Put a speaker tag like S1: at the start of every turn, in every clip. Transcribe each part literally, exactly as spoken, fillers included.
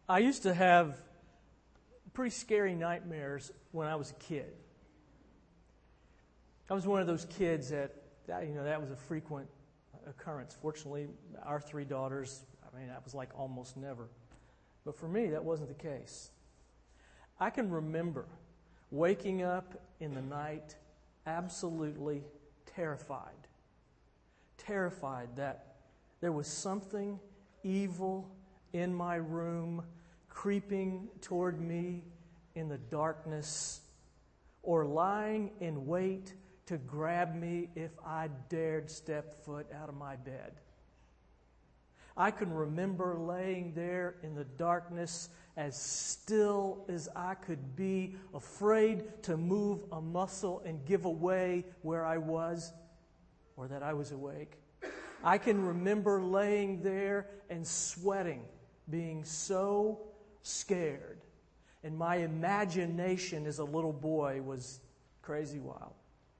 S1: I used to have pretty scary nightmares when I was a kid. I was one of those kids that, that, you know, that was a frequent occurrence. Fortunately, our three daughters, I mean, that was like almost never. But for me, that wasn't the case. I can remember waking up in the night absolutely terrified. Terrified that there was something evil in my room creeping toward me in the darkness, or lying in wait to grab me if I dared step foot out of my bed. I can remember laying there in the darkness as still as I could be, afraid to move a muscle and give away where I was or that I was awake. I can remember laying there and sweating, being so scared. And my imagination as a little boy was crazy wild.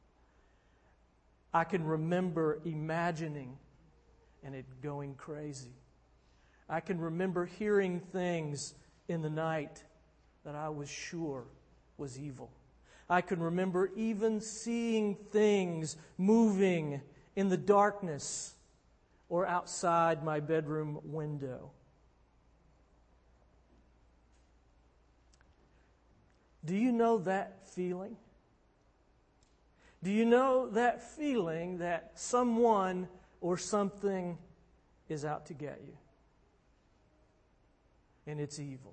S1: I can remember imagining and it going crazy. I can remember hearing things in the night that I was sure was evil. I can remember even seeing things moving in the darkness or outside my bedroom window. Do you know that feeling? Do you know that feeling that someone or something is out to get you? And it's evil.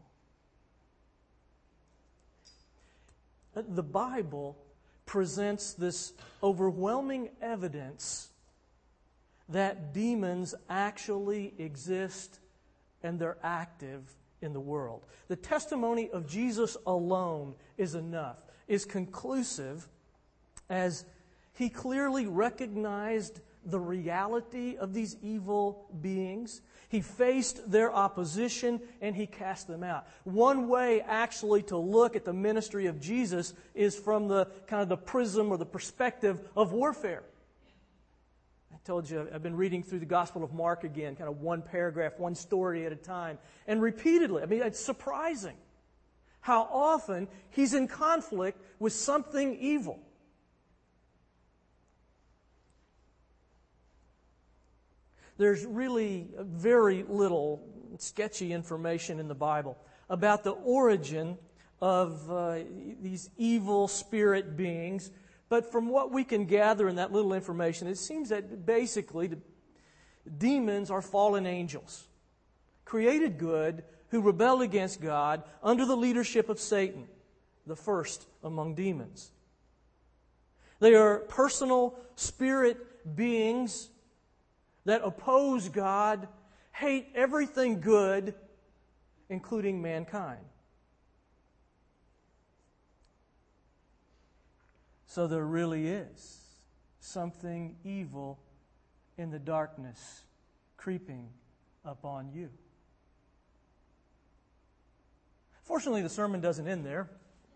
S1: The Bible presents this overwhelming evidence that demons actually exist and they're active in the world. The testimony of Jesus alone is enough, is conclusive, as he clearly recognized the reality of these evil beings. He faced their opposition and he cast them out. One way actually to look at the ministry of Jesus is from the kind of the prism or the perspective of warfare. I told you I've been reading through the Gospel of Mark again, kind of one paragraph, one story at a time, and repeatedly. I mean, it's surprising how often he's in conflict with something evil. There's really very little sketchy information in the Bible about the origin of uh, these evil spirit beings. But from what we can gather in that little information, it seems that basically the demons are fallen angels, created good, who rebelled against God under the leadership of Satan, the first among demons. They are personal spirit beings that oppose God, hate everything good, including mankind. So there really is something evil in the darkness creeping upon you. Fortunately, the sermon doesn't end there.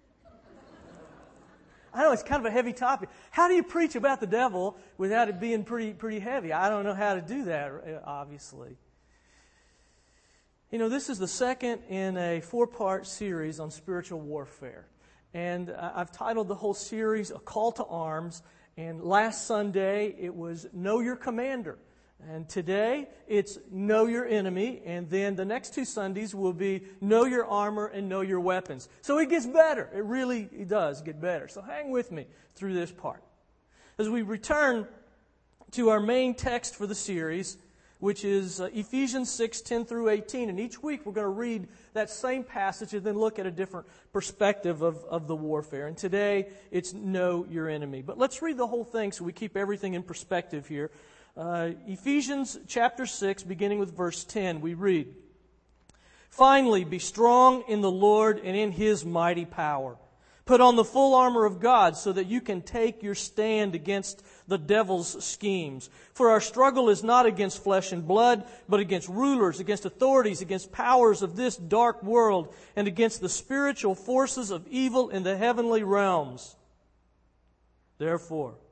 S1: I know it's kind of a heavy topic. How do you preach about the devil without it being pretty pretty heavy? I don't know how to do that, obviously. You know, this is the second in a four-part series on spiritual warfare. And I've titled the whole series A Call to Arms. And last Sunday, it was Know Your Commander. And today, it's Know Your Enemy. And then the next two Sundays will be Know Your Armor and Know Your Weapons. So it gets better. It really does get better. So hang with me through this part. As we return to our main text for the series, which is uh, Ephesians six, ten through eighteen. And each week we're going to read that same passage and then look at a different perspective of, of the warfare. And today, it's Know Your Enemy. But let's read the whole thing so we keep everything in perspective here. Uh, Ephesians chapter six, beginning with verse ten, we read, "Finally, be strong in the Lord and in His mighty power. Put on the full armor of God so that you can take your stand against the devil's schemes. For our struggle is not against flesh and blood, but against rulers, against authorities, against powers of this dark world, and against the spiritual forces of evil in the heavenly realms. Therefore,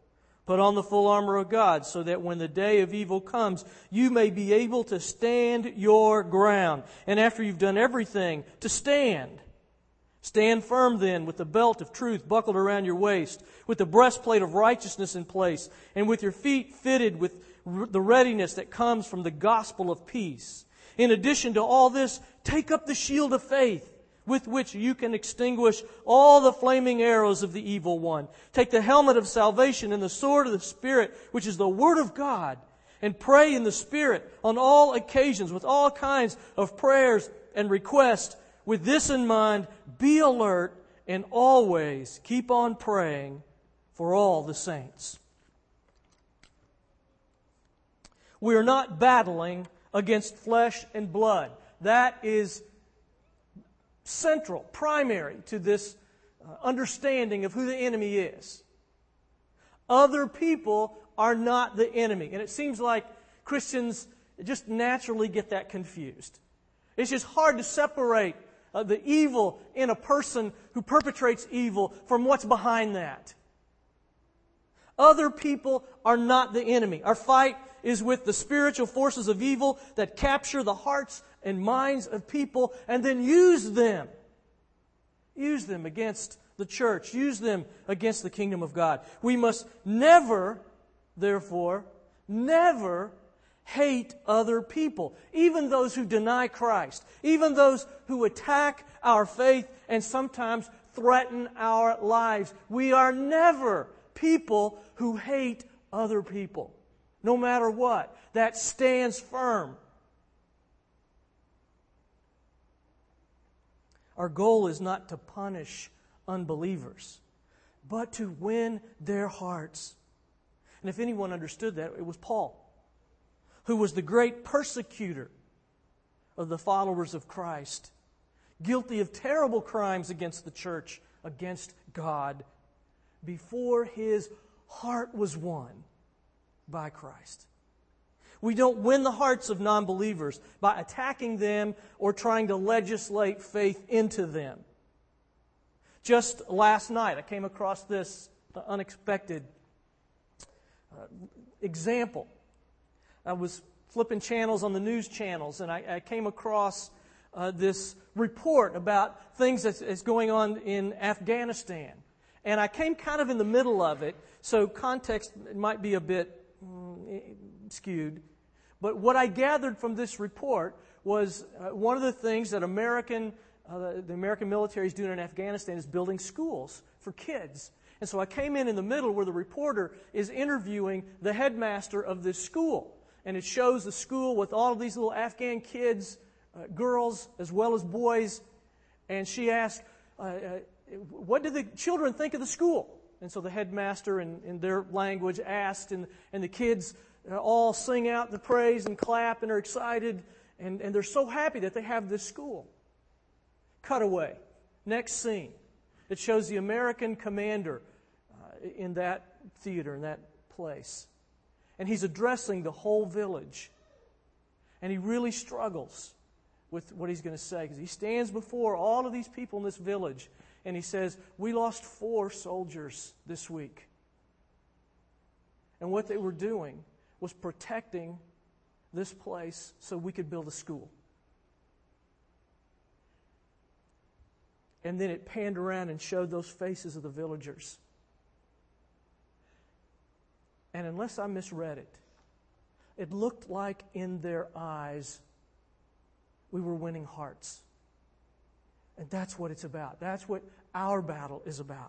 S1: Put on the full armor of God so that when the day of evil comes, you may be able to stand your ground. And after you've done everything, to stand. Stand firm then with the belt of truth buckled around your waist, with the breastplate of righteousness in place, and with your feet fitted with the readiness that comes from the gospel of peace. In addition to all this, take up the shield of faith, with which you can extinguish all the flaming arrows of the evil one. Take the helmet of salvation and the sword of the Spirit, which is the Word of God, and pray in the Spirit on all occasions with all kinds of prayers and requests. With this in mind, be alert and always keep on praying for all the saints. We are not battling against flesh and blood. That is central, primary to this uh, understanding of who the enemy is. Other people are not the enemy. And it seems like Christians just naturally get that confused. It's just hard to separate uh, the evil in a person who perpetrates evil from what's behind that. Other people are not the enemy. Our fight is with the spiritual forces of evil that capture the hearts and minds of people and then use them. Use them against the church. Use them against the kingdom of God. We must never, therefore, never hate other people. Even those who deny Christ. Even those who attack our faith and sometimes threaten our lives. We are never people who hate other people. No matter what. That stands firm. Our goal is not to punish unbelievers, but to win their hearts. And if anyone understood that, it was Paul, who was the great persecutor of the followers of Christ, guilty of terrible crimes against the church, against God, before his heart was won by Christ. We don't win the hearts of non-believers by attacking them or trying to legislate faith into them. Just last night, I came across this unexpected uh, example. I was flipping channels on the news channels, and I, I came across uh, this report about things that's, that's going on in Afghanistan. And I came kind of in the middle of it, so context might be a bit mm, skewed. But what I gathered from this report was uh, one of the things that American, uh, the American military is doing in Afghanistan is building schools for kids. And so I came in in the middle where the reporter is interviewing the headmaster of this school. And it shows the school with all of these little Afghan kids, uh, girls as well as boys. And she asked, uh, uh, what do the children think of the school? And so the headmaster in, in their language asked, and, and the kids uh, all sing out the praise and clap and are excited, and, and they're so happy that they have this school. Cutaway. Next scene. It shows the American commander uh, in that theater, in that place. And he's addressing the whole village. And he really struggles with what he's going to say, because he stands before all of these people in this village, and he says, we lost four soldiers this week. And what they were doing was protecting this place so we could build a school. And then it panned around and showed those faces of the villagers. And unless I misread it, it looked like in their eyes we were winning hearts. And that's what it's about. That's what our battle is about.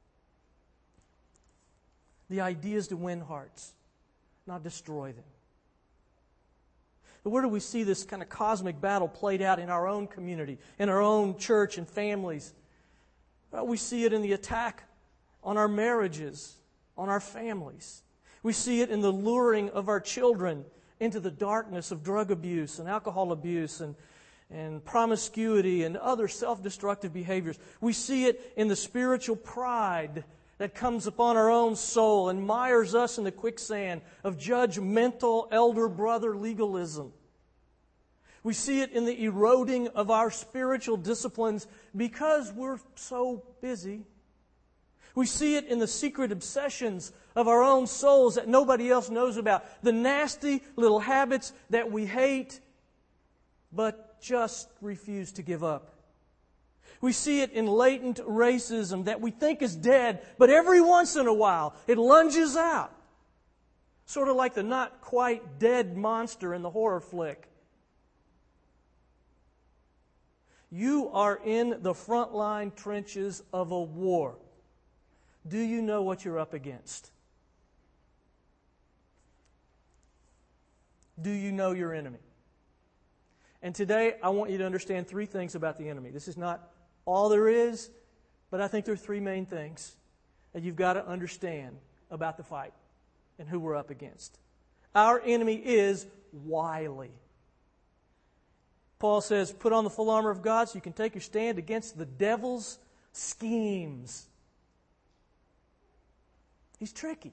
S1: The idea is to win hearts, not destroy them. But where do we see this kind of cosmic battle played out in our own community, in our own church and families? Well, we see it in the attack on our marriages, on our families. We see it in the luring of our children into the darkness of drug abuse and alcohol abuse and, and promiscuity and other self-destructive behaviors. We see it in the spiritual pride that comes upon our own soul and mires us in the quicksand of judgmental elder brother legalism. We see it in the eroding of our spiritual disciplines because we're so busy. We see it in the secret obsessions of our own souls that nobody else knows about. The nasty little habits that we hate but just refuse to give up. We see it in latent racism that we think is dead, but every once in a while it lunges out. Sort of like the not quite dead monster in the horror flick. You are in the frontline trenches of a war. Do you know what you're up against? Do you know your enemy? And today I want you to understand three things about the enemy. This is not all there is, but I think there are three main things that you've got to understand about the fight and who we're up against. Our enemy is wily. Paul says, put on the full armor of God so you can take your stand against the devil's schemes. He's tricky.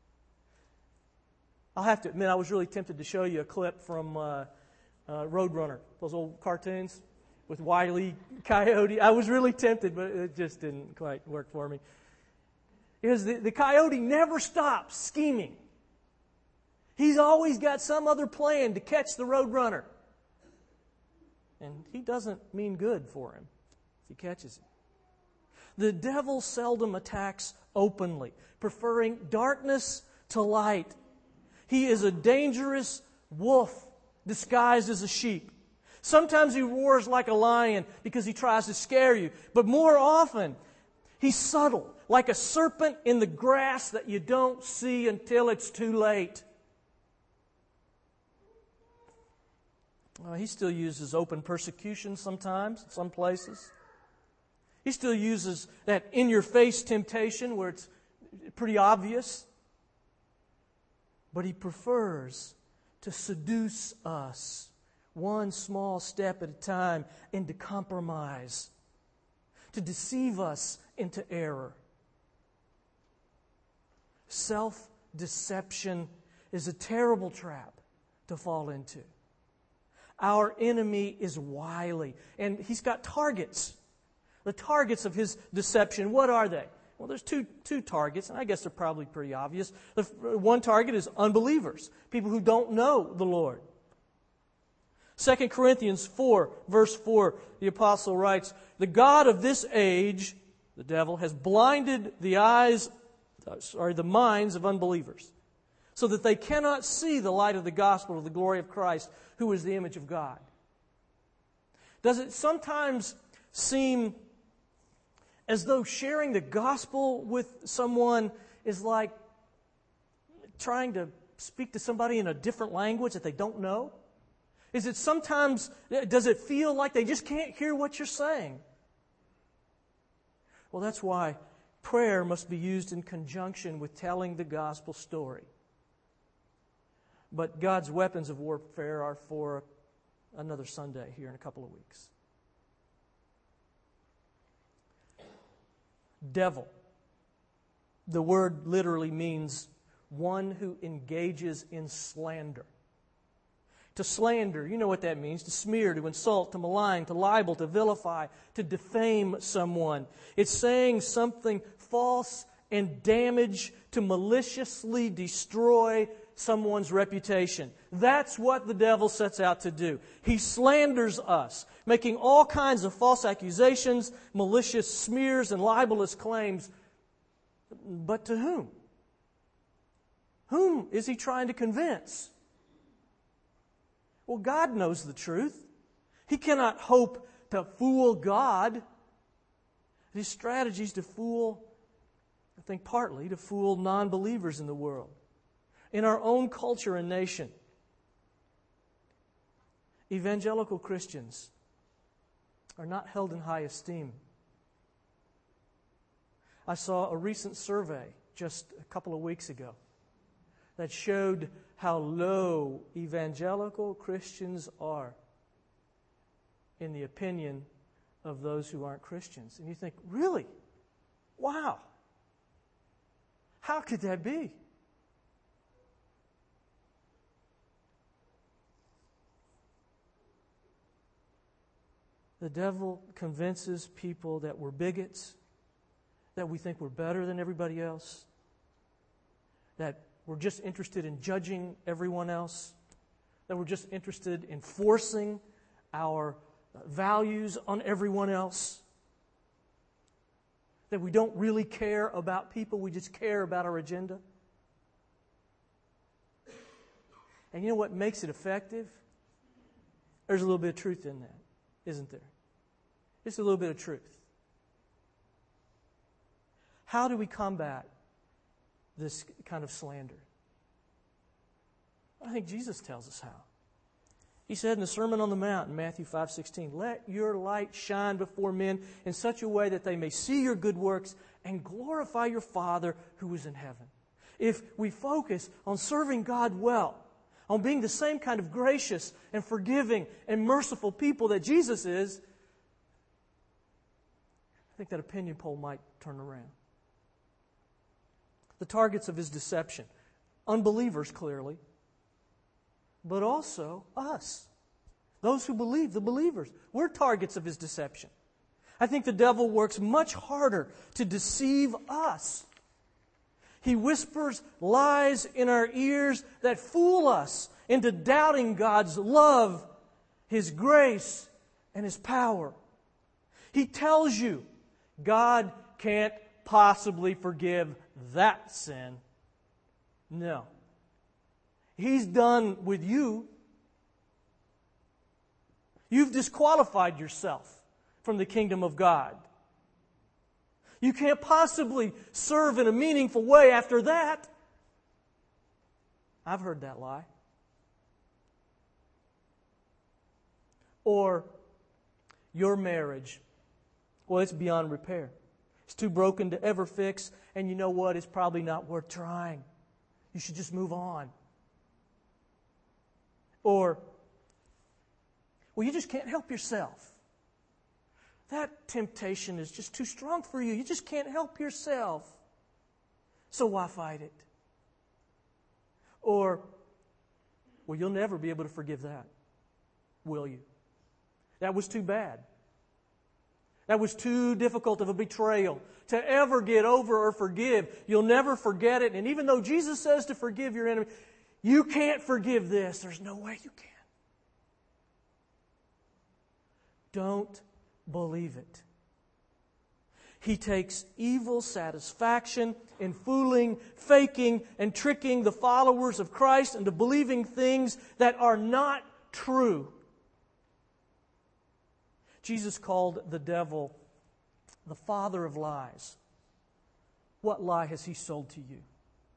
S1: I'll have to admit, I was really tempted to show you a clip from uh, uh, Roadrunner, those old cartoons with Wile E. Coyote. I was really tempted, but it just didn't quite work for me. Because the, the coyote never stops scheming. He's always got some other plan to catch the Roadrunner. And he doesn't mean good for him if he catches him. The devil seldom attacks openly, preferring darkness to light. He is a dangerous wolf disguised as a sheep. Sometimes he roars like a lion because he tries to scare you. But more often, he's subtle, like a serpent in the grass that you don't see until it's too late. Uh, he still uses open persecution sometimes, in some places. He still uses that in-your-face temptation where it's pretty obvious. But he prefers to seduce us one small step at a time into compromise, to deceive us into error. Self-deception is a terrible trap to fall into. Our enemy is wily, and he's got targets. The targets of his deception, what are they? Well, there's two, two targets, and I guess they're probably pretty obvious. The one target is unbelievers, people who don't know the Lord. Second Corinthians four, verse four, the apostle writes, the God of this age, the devil, has blinded the eyes, sorry, the minds of unbelievers, so that they cannot see the light of the gospel of the glory of Christ, who is the image of God. Does it sometimes seem as though sharing the gospel with someone is like trying to speak to somebody in a different language that they don't know? Is it sometimes, does it feel like they just can't hear what you're saying? Well, that's why prayer must be used in conjunction with telling the gospel story. But God's weapons of warfare are for another Sunday here in a couple of weeks. Devil. The word literally means one who engages in slander. To slander, you know what that means. To smear, to insult, to malign, to libel, to vilify, to defame someone. It's saying something false and damage to maliciously destroy someone's reputation. That's what the devil sets out to do. He slanders us, making all kinds of false accusations, malicious smears, and libelous claims. But to whom? Whom is he trying to convince? Well, God knows the truth. He cannot hope to fool God. His strategy is to fool, I think partly, to fool non-believers in the world. In our own culture and nation, evangelical Christians are not held in high esteem. I saw a recent survey just a couple of weeks ago that showed how low evangelical Christians are in the opinion of those who aren't Christians. And you think, really? Wow. How could that be? The devil convinces people that we're bigots, that we think we're better than everybody else, that we're just interested in judging everyone else, that we're just interested in forcing our values on everyone else, that we don't really care about people, we just care about our agenda. And you know what makes it effective? There's a little bit of truth in that, isn't there? Just a little bit of truth. How do we combat this kind of slander? I think Jesus tells us how. He said in the Sermon on the Mount in Matthew five sixteen, "Let your light shine before men in such a way that they may see your good works and glorify your Father who is in heaven." If we focus on serving God well, on being the same kind of gracious and forgiving and merciful people that Jesus is, I think that opinion poll might turn around. The targets of his deception, unbelievers clearly, but also us. Those who believe, the believers. We're targets of his deception. I think the devil works much harder to deceive us. He whispers lies in our ears that fool us into doubting God's love, His grace, and His power. He tells you God can't possibly forgive that sin. No. He's done with you. You've disqualified yourself from the kingdom of God. You can't possibly serve in a meaningful way after that. I've heard that lie. Or your marriage, well, it's beyond repair. It's too broken to ever fix, and you know what? It's probably not worth trying. You should just move on. Or, well, you just can't help yourself. That temptation is just too strong for you. You just can't help yourself. So why fight it? Or, well, you'll never be able to forgive that, will you? That was too bad. That was too difficult of a betrayal to ever get over or forgive. You'll never forget it. And even though Jesus says to forgive your enemy, you can't forgive this. There's no way you can. Don't believe it. He takes evil satisfaction in fooling, faking, and tricking the followers of Christ into believing things that are not true. Jesus called the devil the father of lies. What lie has he sold to you?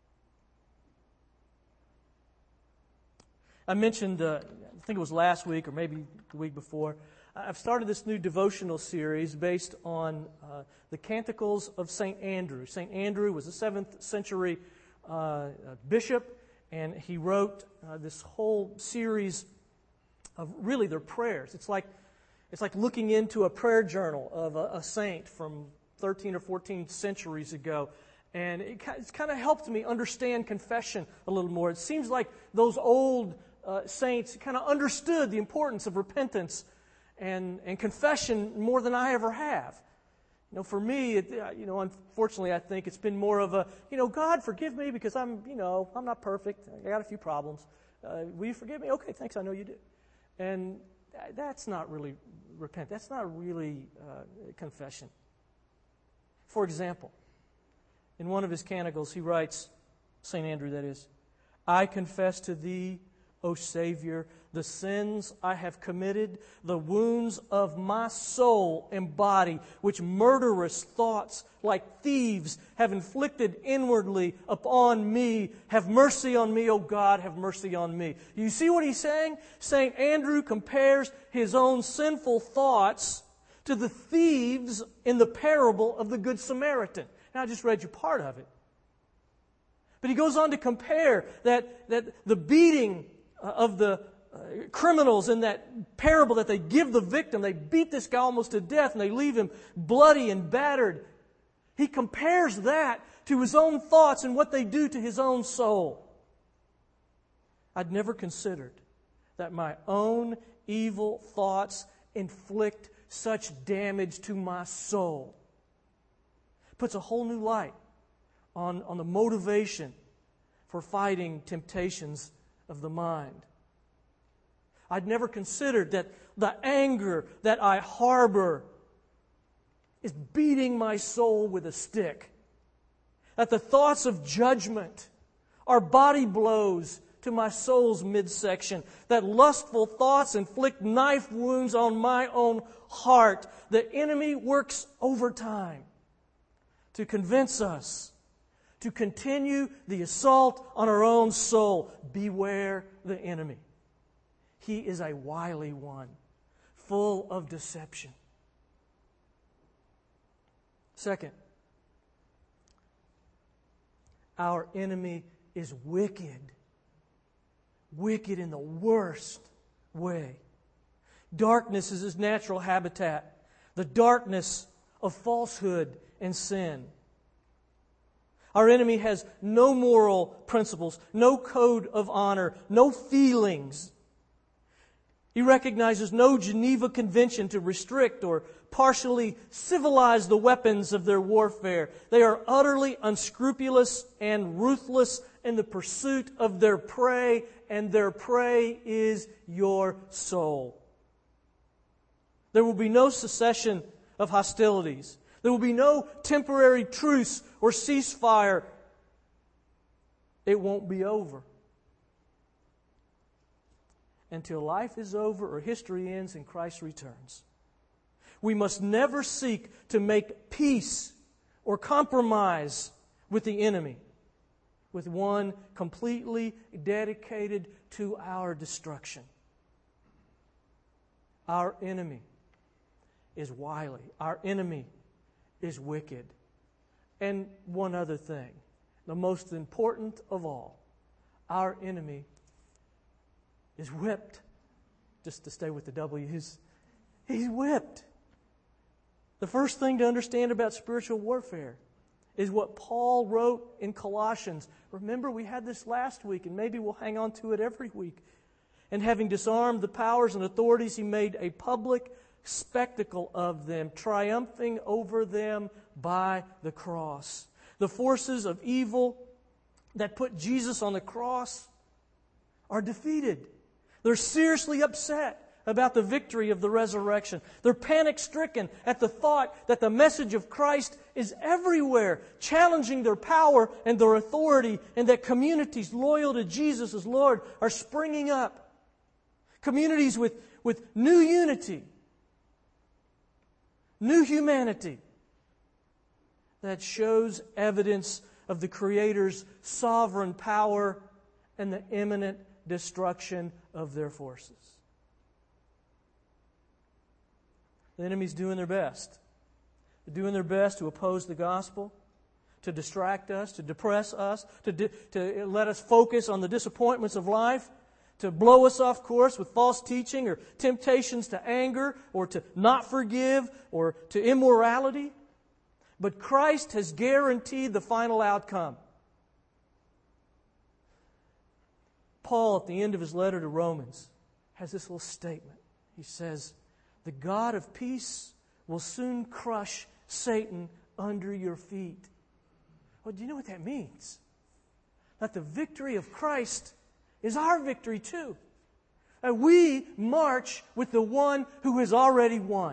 S1: I mentioned, uh, I think it was last week or maybe the week before, I've started this new devotional series based on uh, the Canticles of Saint Andrew. Saint Andrew was a seventh century uh, bishop, and he wrote uh, this whole series of really their prayers. It's like it's like looking into a prayer journal of a, a saint from thirteen or fourteen centuries ago. And it, it's kind of helped me understand confession a little more. It seems like those old uh, saints kind of understood the importance of repentance and, and confession more than I ever have. You know, for me, it, you know, unfortunately, I think it's been more of a, you know, God, forgive me because I'm, you know, I'm not perfect. I got a few problems. Uh, will you forgive me? Okay, thanks, I know you do. And that's not really repent. That's not really uh, confession. For example, in one of his canticles, he writes, Saint Andrew that is, I confess to thee, O Savior, the sins I have committed, the wounds of my soul and body, which murderous thoughts like thieves have inflicted inwardly upon me. Have mercy on me, O God, have mercy on me. You see what he's saying? Saint Andrew compares his own sinful thoughts to the thieves in the parable of the Good Samaritan. Now, I just read you part of it. But he goes on to compare that, that the beating of the uh, criminals in that parable that they give the victim, they beat this guy almost to death and they leave him bloody and battered. He compares that to his own thoughts and what they do to his own soul. I'd never considered that my own evil thoughts inflict such damage to my soul. puts a whole new light on, on the motivation for fighting temptations of the mind. I'd never considered that the anger that I harbor is beating my soul with a stick. That the thoughts of judgment are body blows to my soul's midsection. That lustful thoughts inflict knife wounds on my own heart. The enemy works overtime to convince us to continue the assault on our own soul. Beware the enemy. He is a wily one, full of deception. Second, our enemy is wicked. Wicked in the worst way. Darkness is his natural habitat. The darkness of falsehood and sin. Our enemy has no moral principles, no code of honor, no feelings. He recognizes no Geneva Convention to restrict or partially civilize the weapons of their warfare. They are utterly unscrupulous and ruthless in the pursuit of their prey, and their prey is your soul. There will be no cessation of hostilities. There will be no temporary truce or ceasefire. It won't be over until life is over or history ends and Christ returns. We must never seek to make peace or compromise with the enemy, with one completely dedicated to our destruction. Our enemy is wily. Our enemy is wicked. And one other thing, the most important of all, our enemy is whipped. Just to stay with the W's, he's whipped. The first thing to understand about spiritual warfare is what Paul wrote in Colossians. Remember, we had this last week, and maybe we'll hang on to it every week. And having disarmed the powers and authorities, he made a public spectacle of them, triumphing over them by the cross. The forces of evil that put Jesus on the cross are defeated. They're seriously upset about the victory of the resurrection. They're panic-stricken at the thought that the message of Christ is everywhere, challenging their power and their authority, and that communities loyal to Jesus as Lord are springing up. Communities with, with new unity, new humanity that shows evidence of the Creator's sovereign power and the imminent destruction of their forces. The enemy's doing their best. They're doing their best to oppose the gospel, to distract us, to depress us, to, di- to let us focus on the disappointments of life, to blow us off course with false teaching or temptations to anger or to not forgive or to immorality. But Christ has guaranteed the final outcome. Paul, at the end of his letter to Romans, has this little statement. He says, "The God of peace will soon crush Satan under your feet." Well, do you know what that means? That the victory of Christ is our victory too. That we march with the one who has already won.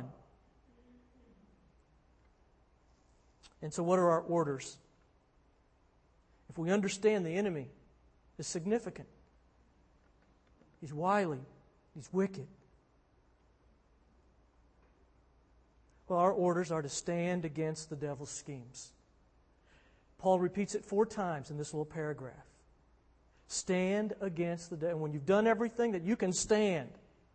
S1: And so what are our orders? If we understand the enemy is significant, he's wily, he's wicked. Well, our orders are to stand against the devil's schemes. Paul repeats it four times in this little paragraph. Stand against the devil. And when you've done everything that you can stand,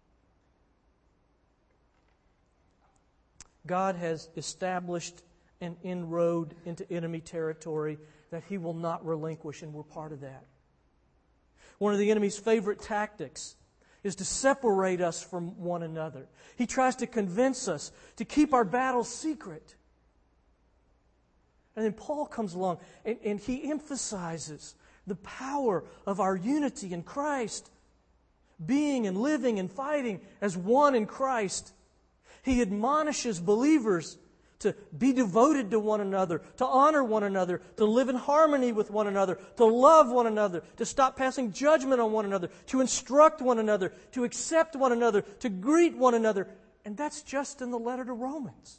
S1: God has established an inroad into enemy territory that He will not relinquish, and we're part of that. One of the enemy's favorite tactics is to separate us from one another. He tries to convince us to keep our battles secret. And then Paul comes along and, and he emphasizes the power of our unity in Christ, being and living and fighting as one in Christ. He admonishes believers to be devoted to one another, to honor one another, to live in harmony with one another, to love one another, to stop passing judgment on one another, to instruct one another, to accept one another, to greet one another. And that's just in the letter to Romans.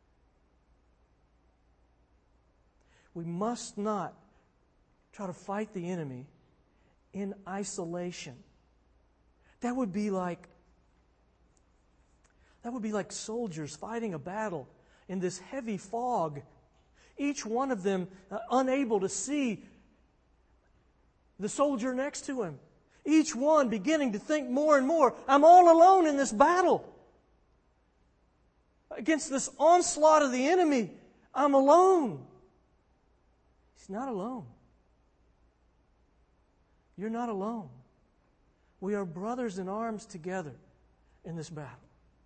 S1: We must not try to fight the enemy in isolation. That would be like that would be like soldiers fighting a battle in this heavy fog, each one of them uh, unable to see the soldier next to him. Each one beginning to think more and more, I'm all alone in this battle. Against this onslaught of the enemy, I'm alone. He's not alone. You're not alone. We are brothers in arms together in this battle.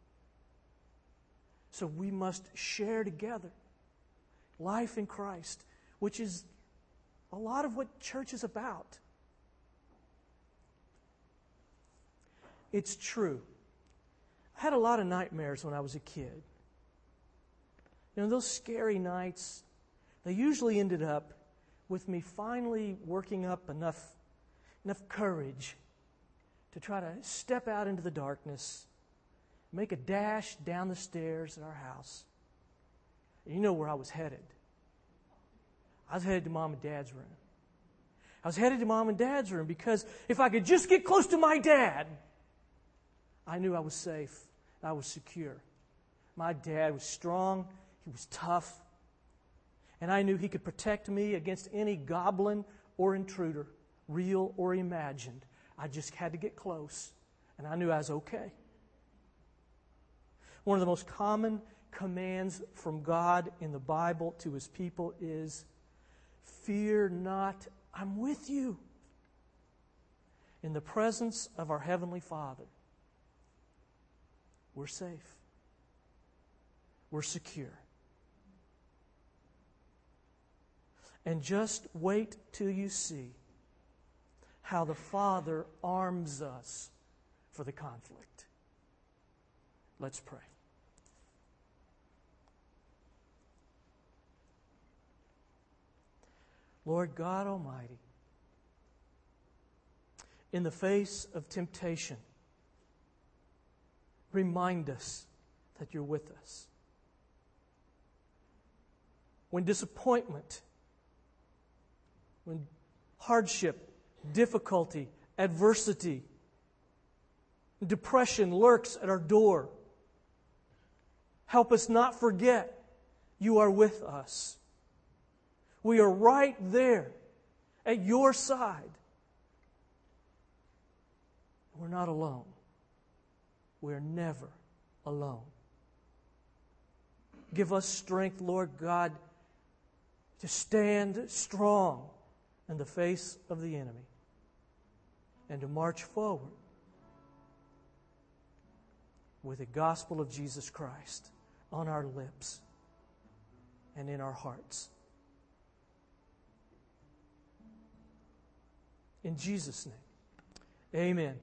S1: So we must share together life in Christ, which is a lot of what church is about. It's true. I had a lot of nightmares when I was a kid. You know, those scary nights, they usually ended up with me finally working up enough, enough courage to try to step out into the darkness, make a dash down the stairs at our house. And you know where I was headed. I was headed to Mom and Dad's room. I was headed to Mom and Dad's room because if I could just get close to my dad, I knew I was safe. I was secure. My dad was strong. He was tough. And I knew he could protect me against any goblin or intruder, real or imagined. I just had to get close, and I knew I was okay. One of the most common commands from God in the Bible to His people is, fear not, I'm with you. In the presence of our Heavenly Father, we're safe. We're secure. And just wait till you see how the Father arms us for the conflict. Let's pray. Lord God Almighty, in the face of temptation, remind us that you're with us. When disappointment, when hardship, difficulty, adversity, depression lurks at our door, help us not forget you are with us. We are right there at your side. We're not alone. We're never alone. Give us strength, Lord God, to stand strong in the face of the enemy and to march forward with the gospel of Jesus Christ on our lips and in our hearts. In Jesus' name, amen.